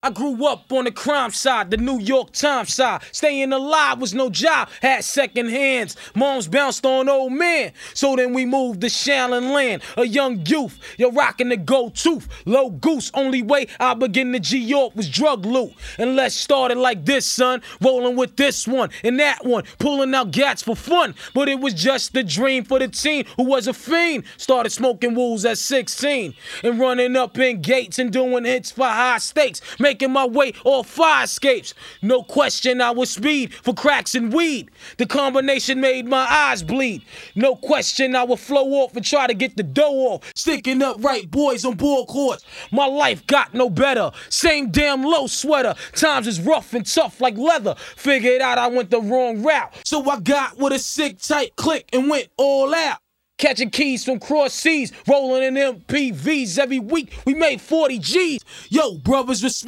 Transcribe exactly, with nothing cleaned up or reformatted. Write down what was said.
I grew up on the crime side, the New York Times side. Staying alive was no job, had second hands. Moms bounced on old men. So then we moved to Shaolin Land, a young youth. You're rocking the gold tooth, low goose. Only way I began to G York was drug loot. And let's start it like this, son. Rolling with this one and that one, pulling out gats for fun. But it was just a dream for the teen who was a fiend. Started smoking wools at sixteen and running up in gates and doing hits for high stakes. Making my way off fire escapes. No question I was speed for cracks and weed. The combination made my eyes bleed. No question I would flow off and try to get the dough off. Sticking up right boys on ball courts. My life got no better. Same damn low sweater. Times is rough and tough like leather. Figured out I went the wrong route. So I got with a sick tight click and went all out. Catching keys from cross seas, rolling in M P Vs every week. We made forty G's. Yo, brothers, respect.